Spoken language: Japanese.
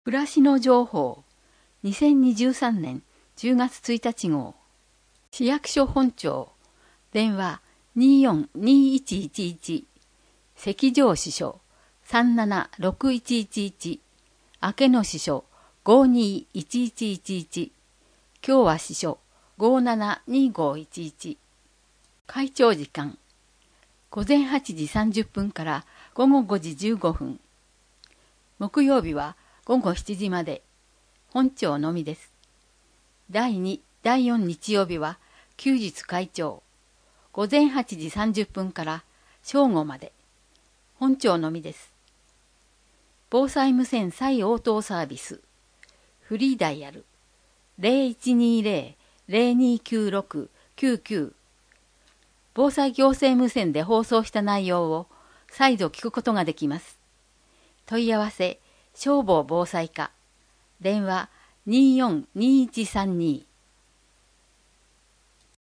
暮らしの情報2023年10月1日号市役所本庁電話242111関上支所376111明野支所521111京和支所572511開庁時間午前8時30分から午後5時15分木曜日は午後7時まで、本庁のみです。第2、第4日曜日は休日開庁。午前8時30分から正午まで、本庁のみです。防災無線再応答サービス。フリーダイヤル 0120-029699 防災行政無線で放送した内容を再度聞くことができます。問い合わせ消防防災課電話242132